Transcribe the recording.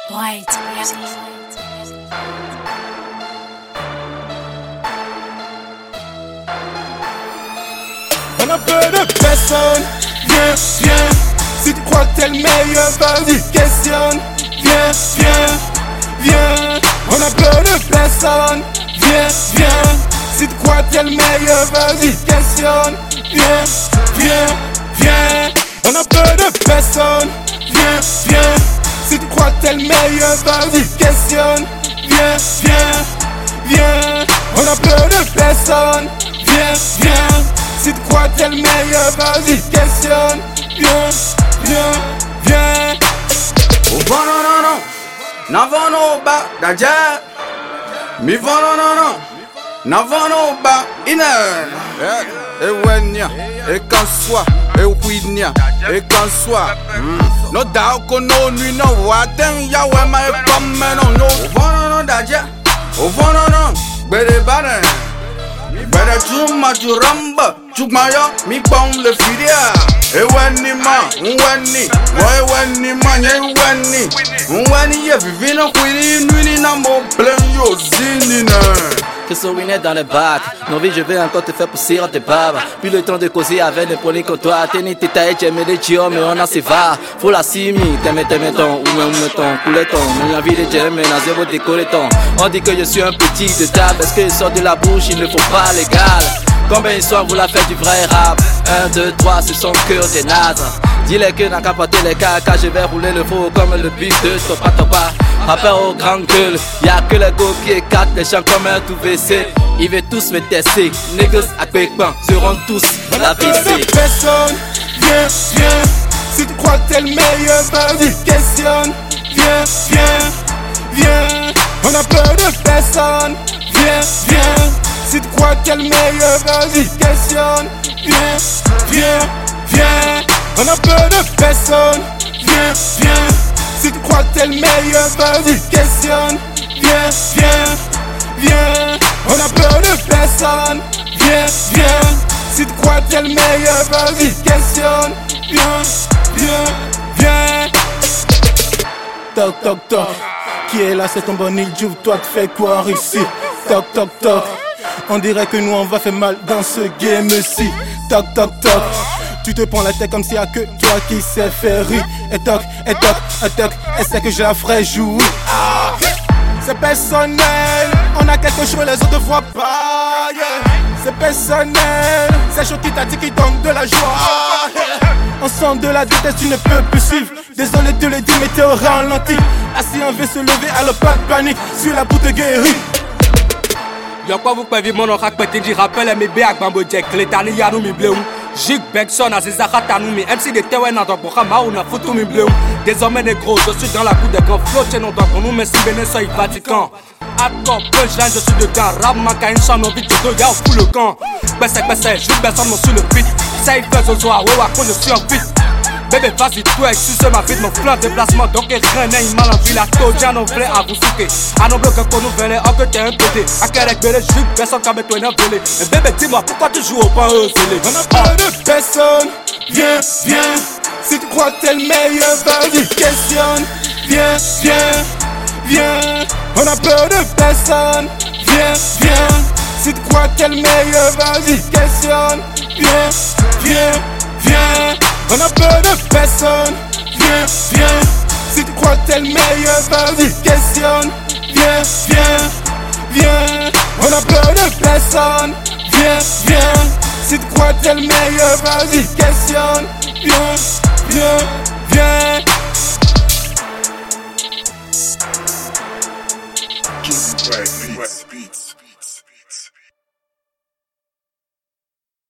White music. On a peu de personnes, viens, viens. Si tu crois que t'es le meilleur, vas-y, questionne. Viens, viens, viens. On a peu de personnes, viens, viens. Si tu crois que t'es le meilleur, vas-y, questionne. Viens, viens, viens. On a peu de personnes, viens, viens. Si tu crois que t'es le meilleur, vas-y, questionne. Viens, viens, viens. On a peu de personnes, viens, viens. Si tu crois que t'es le meilleur, vas-y, questionne. Viens, viens, viens. O vono no no, na vono ba da ja. Mi vono no no, na vono ba ina. E wenya, e kanswa, e winya, e kanswa. No da ko no ni no wa ten ya we ma e come no. O vono no da ja, o vono no, bere bare. Bere chuma churamba, chukmaya mi pon le fidia. Eweni ma, unweni, weni ma, unweni ye vivina kwini nuni na mo plein yo zinina. Que sourire dans le bac, nos vies je vais encore te faire pousser en tes babes. Puis le temps de causer avec des polis comme toi. T'es ni t'es j'aime les chios mais on a ses va. Faut la simi, t'aimes ton, ou même ton, couler ton. Mon envie de j'aime mais n'a zéro décoller ton. On dit que je suis un petit de table, parce que sort de la bouche il ne faut pas l'égal. Combien ils sont vous la faites du vrai rap? 1, 2, 3, ce sont que des nazes. Dis-les que n'a qu'à porter les caca, je vais rouler le faux comme le bus de Topa Topa. Rappeur aux grandes gueules, y'a que les go qui écartent les gens comme un tout WC. Ils veulent tous me tester, niggas à Pékin seront tous la VC. Personne, viens, viens. Si tu crois que t'es le meilleur, vas-y, questionne. Viens, viens, viens. On a peur de personne, viens, viens. Si tu crois que t'es le meilleur, vas-y, questionne. Viens, viens, viens. On a peur de personne, viens, viens. Si tu crois que t'es le meilleur, vas-y, questionne. Viens, viens, viens. On a peur de personne, viens, viens. Si tu crois que t'es le meilleur, vas-y, questionne. Viens, viens, viens. Toc toc toc, qui est là, c'est ton bon île, toi tu fais quoi ici? Toc toc toc, on dirait que nous on va faire mal dans ce game-ci. Toc toc toc, tu te prends la tête comme s'il y a que toi qui sais faire rire. Et toc, et toc, et toc, et c'est que je la ferai jouer. Ah, c'est personnel, on a quelque chose les autres voient pas. Yeah. C'est personnel, c'est chaud qui t'a dit qui donne de la joie. Yeah. On sent de la déteste, tu ne peux plus suivre. Désolé de le dire, mais t'es au ralenti. Assis on veut se lever, alors pas de panique. Sur la boute guérie. Y'a quoi vous pouvez mon orak pété du rappel MB avec Bambo Jack, Clétani Yanou mi bleou. Jig Bekson, Azizara Tanoumi, MC de Tewen dans ton programme, on a foutu mi bleou. Désormais des gros, je suis dans la cour des grands flots, non donc pour nous, mais si béné soit Vatican. Hardcore, punchline, je suis dedans. Rap, manque à une chambre, vite, je dois y'a fou le camp. Bessek, je personne, mon sur le beat. Ça y fait ce soir, ouais, je suis en beat. Bébé, vas-y, toi, excuse ma vie, mon plan de déplacement. Donc, il y mal en ville, à tout, j'ai un vrai à vous souquer. À nos blocs, qu'on nous venait, en que t'es un côté. À quel bébé, je suis personne qui m'a toi, un volé. Bébé, dis-moi, pourquoi tu joues au pain, on a peur de personne, viens, viens. Si tu crois que t'es le meilleur, vas-y, questionne. Viens, viens, viens. On a peur de personne, viens, viens. Si tu crois que t'es le meilleur, vas-y, questionne. Viens, viens, viens. On a peur de personne, viens, viens. Si tu crois que t'es le meilleur, vas-y, questionne. Viens, viens, viens. On a peur de personne, viens, viens. Si tu crois que t'es le meilleur, vas-y, questionne. Viens, viens, viens. Give me beats.